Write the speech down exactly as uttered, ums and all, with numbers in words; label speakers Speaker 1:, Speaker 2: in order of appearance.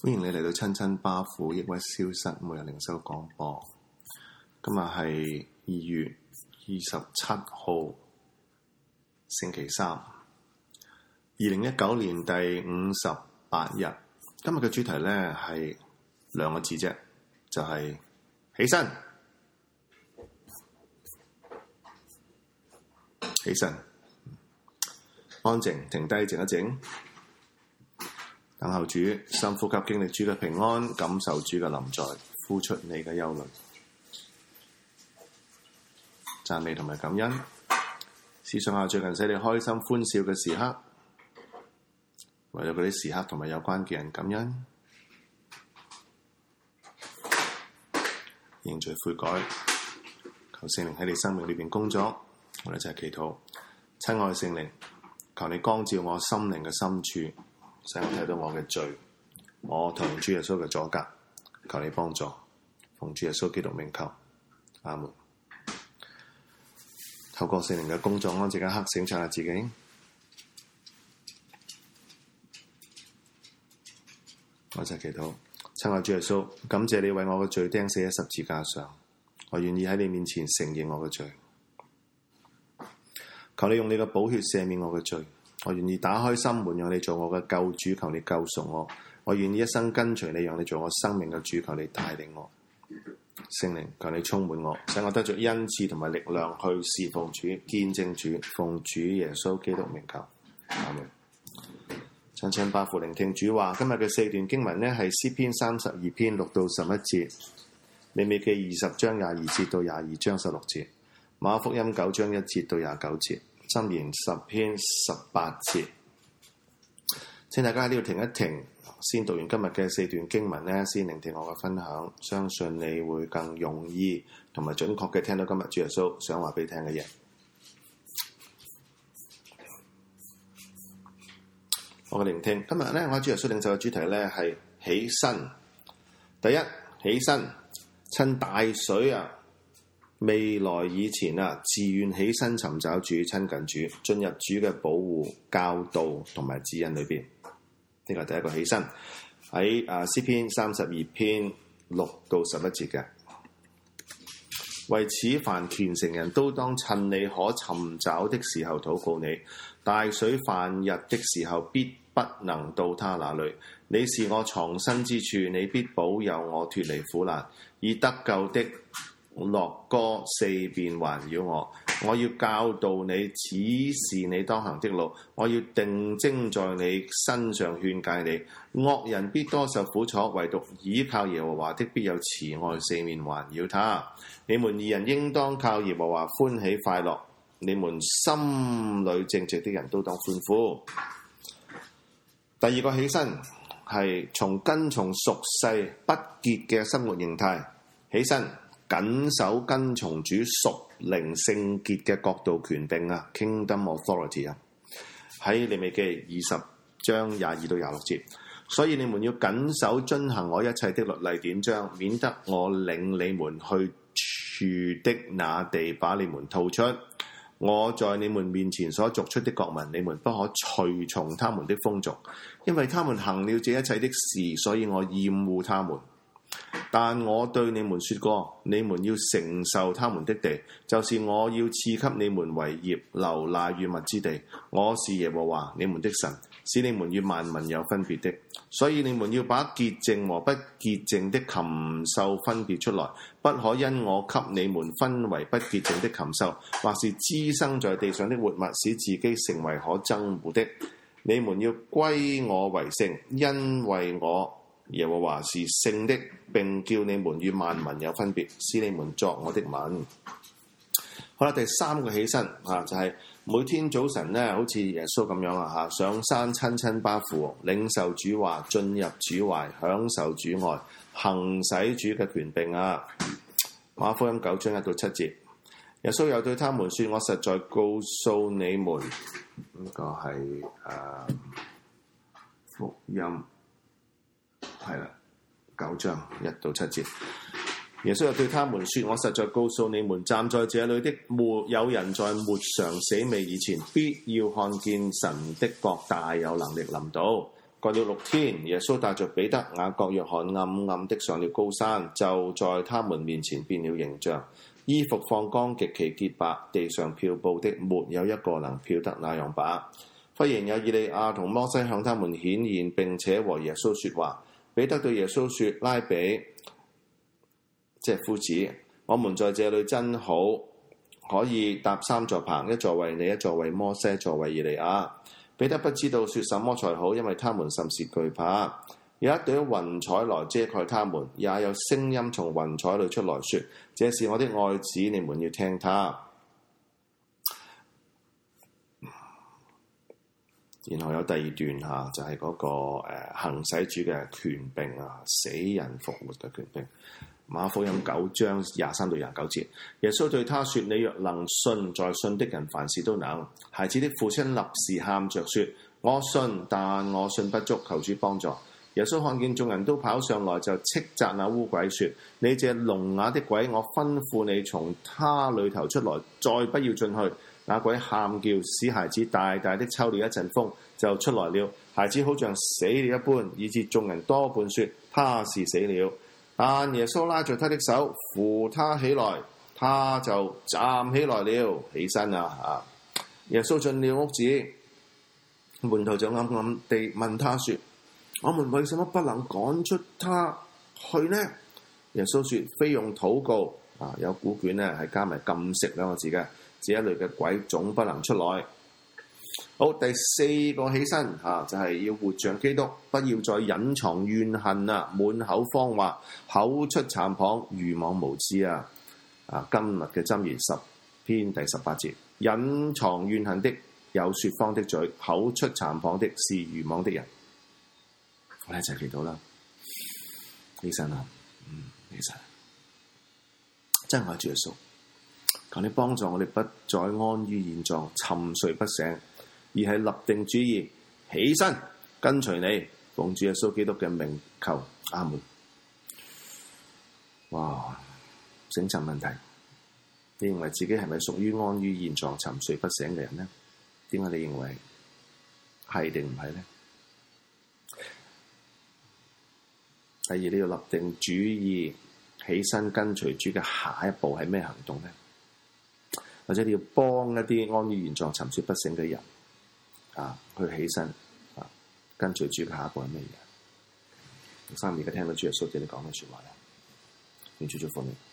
Speaker 1: 歡迎你嚟到親親巴父抑鬱消失每日靈修廣播。今日係二月二十七號星期三，二零一九年第五十八日。今日嘅主題呢係兩個字啫，就係、是、起身。起身，安靜，停低，靜一靜。等候主，深呼吸，經歷主嘅平安，感受主嘅臨在，呼出你嘅憂慮，讚美同埋感恩。思想下最近使你開心歡笑嘅時刻，為咗嗰啲時刻同埋有關嘅人感恩，認罪悔改，求聖靈喺你生命裏邊工作。我哋一齊祈禱，親愛聖靈，求你光照我心靈嘅深處，使我睇到我嘅罪，我同主耶穌嘅阻隔，求你幫助，奉主耶穌基督名求，阿門。透過聖靈嘅工作，安靜一刻省察下自己。我就祈禱，親愛主耶穌，感謝你為我嘅罪釘死喺十字架上，我願意喺你面前承認我嘅罪，求你用你嘅寶血赦免我嘅罪。我願意打開心門，讓你做我嘅救主，求你救贖我。我願意一生跟隨你，讓你做我生命嘅主，求你帶領我。聖靈，求你充滿我，使我得着恩賜同埋力量去侍奉主、見證主，奉主耶穌基督名求，阿門。親親巴父聆聽主話，今日嘅四段經文呢係詩篇三十二篇六到十一節，利未記二十章廿二節到廿二章十六節，馬可福音九章一節到廿九節。箴言十篇十八節，請大家喺呢度停一停，先讀完今日嘅四段經文呢，先聆聽我嘅分享，相信你會更容易同埋準確嘅聽到今日主耶穌想話俾你聽嘅嘢。我嘅聆聽，今日呢，我喺主耶穌領受嘅主題呢係起身。第一，起身，趁大水啊未來以前啊，自願起身尋找主、親近主，進入主嘅保護、教導同埋指引裏邊。呢個係第一個起身，喺啊詩篇三十二篇六到十一節嘅。為此，凡虔誠人都當趁你可尋找的時候禱告你。大水泛溢的時候，必不能到他那裏。你是我藏身之處，你必保佑我脫離苦難，以得救的樂歌四面環繞我。我要教導你，指示你當行的路。我要定睛在你身上勸戒你。惡人必多受苦楚，唯獨倚靠耶和華的必有慈愛四面環繞他。你們二人應當靠耶和華歡喜快樂，你們心裏正直的人都當歡呼。第二個起身係從跟從屬世不潔嘅生活形態起身，緊守跟從主屬靈聖潔嘅國度權柄啊 ，Kingdom Authority 啊，喺利未記二十章廿二到廿六節。所以你們要緊守遵行我一切的律例典章，免得我領你們去住的那地把你們吐出。我在你們面前所逐出的國民，你們不可隨從他們的風俗，因為他們行了這一切的事，所以我厭惡他們。但我對你們說過，你們要承受他們的地，就是我要賜給你們為業，流奶與蜜之地。我是耶和華你們的神，使你們與萬民有分別的。所以你們要把潔淨和不潔淨的禽獸分別出來，不可因我給你們分為不潔淨的禽獸，或是滋生在地上的活物，使自己成為可憎惡的。你們要歸我為聖，因為我耶和華是聖的，並叫你們與萬民有分別，使你們作我的民。好啦，第三個起身啊，就係、是、每天早晨咧，好似耶穌咁樣啊，嚇上山親親巴父，領受主話，進入主懷，享受主愛，行使主嘅權柄啊。馬可福音九章一到七節，耶穌又對他們說：我實在告訴你們，呢、這個係誒、呃、福音。係啦，九章一到七節，耶穌又對他們說：我實在告訴你們，站在這裏的沒有人在沒嘗死味以前，必要看見神的國大有能力臨到。 過了六天，耶穌帶着彼得、雅各、約翰暗暗的上了高山，就在他們面前變了形象，衣服放光，極其潔白，地上漂布的沒有一個能漂得那樣白。忽然有以利亞同摩西向他們顯現，並且和耶穌說話。彼得對耶穌說：拉比，即係夫子，我們在這裏真好，可以搭三座棚，一座為你，一座為摩西，一座為以利亞。彼得不知道說什麼才好，因為他們甚是懼怕。有一朵雲彩來遮蓋他們，也有聲音從雲彩裏出來說：這是我的愛子，你們要聽他。然後有第二段嚇，就係、是、嗰、那個誒、呃、行使主嘅權柄啊，死人復活嘅權柄。馬可福音九章廿三到廿九節，耶穌對他說：你若能信，在信的人凡事都能。孩子的父親立時喊着說：我信，但我信不足，求主幫助。耶穌看見眾人都跑上來，就斥責那污鬼說：你這聾啞的鬼，我吩咐你從他裏頭出來，再不要進去。那鬼喊叫，使孩子大大的抽了一陣風，就出來了。孩子好像死了一般，以致眾人多半說他是死了。但耶穌拉着他的手，扶他起來，他就站起來了，起身啊！啊！耶穌進了屋子，門徒就暗暗地問他說：我們為什麼不能趕出他去呢？耶穌說：非用禱告啊，有古卷呢係加埋禁食兩個字嘅，這一類嘅鬼總不能出來。好，第四個起身啊，就係、是、要活像基督，不要再隱藏怨恨啊，滿口謊話，口出讒謗，愚妄無知啊！啊，今日嘅箴言十篇第十八節，隱藏怨恨的有説謊的嘴，口出讒謗的是愚妄的人。我哋一齊祈禱啦，起身啊，嗯，起身，真愛主耶穌，求你幫助我哋不再安於現狀，沉睡不醒，而係立定主意，起身跟隨你，奉主耶穌基督嘅名求，阿門。哇，醒神問題，你認為自己係咪屬於安於現狀、沉睡不醒嘅人呢？點解你認為係定唔係呢？第二，你要立定主意，起身跟隨主嘅下一步係咩行動呢？或者你要幫一啲安於現狀、沉睡不醒嘅人啊，去起身啊，跟隨主嘅下一步係咩嘢？第三，而家聽到主耶穌對你講嘅説話咧，願主祝福你。